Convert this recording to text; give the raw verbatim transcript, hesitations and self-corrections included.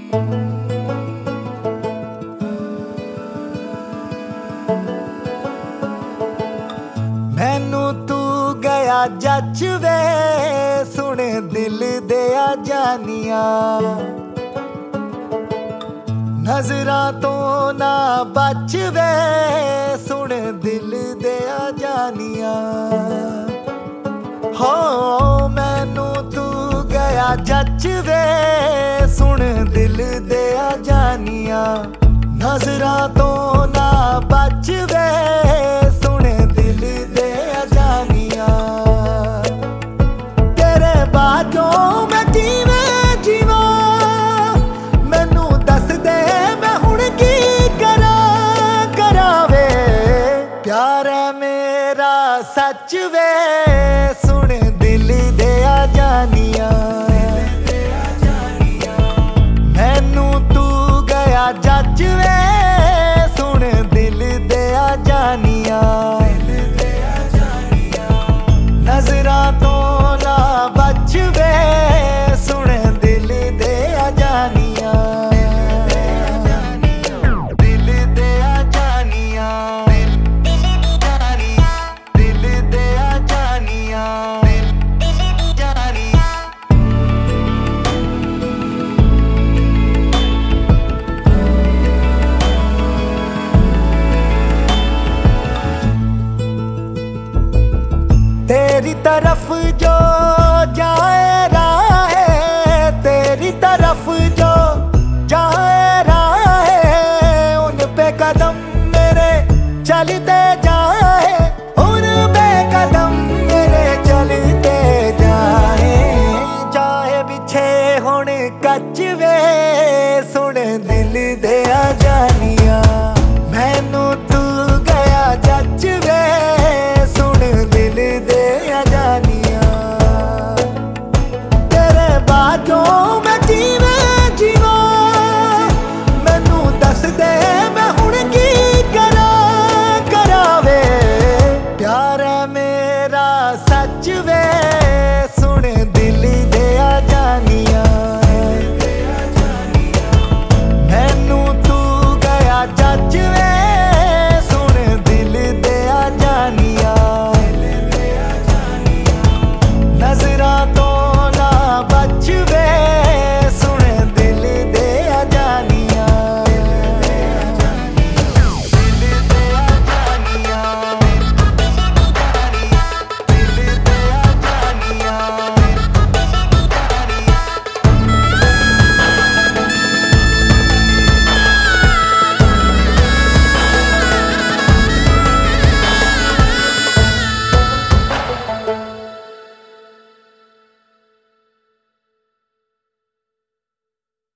मैनू तू गया जच वे सुन दिल दिया जानिया, नजरां तो ना बच वे सुन दिल दिया जानिया। हो मैनू तू गया जच वे सुन दिल दिया जानिया, नजरां तो ना बच वे सुन दिल दिया जानिया। तेरे बाजों मैं जीवें जीवा, मैनू दस दे मैं हुण की करा करा वे। प्यार है मेरा सच वे सुन दिल दिया जानिया, मैनू तू गया जच वे सुन दिल दिया जानिया, नजरां तो ना बच वे सुन दिल दिया जानिया। दिल दिया जानिया, दिल दिया जानिया, जानिया। तेरी तरफ जो जाए राहे, तेरी तरफ जो जाए राहे, उन पे कदम मेरे चलते जाए, उन पे कदम मेरे चलते जाए। चाहे बिछे हुण कच वे सुन दिल दिया जानिया, मैनू तू गया जच वे सुन दिल दिया जानिया। तेरे बाजों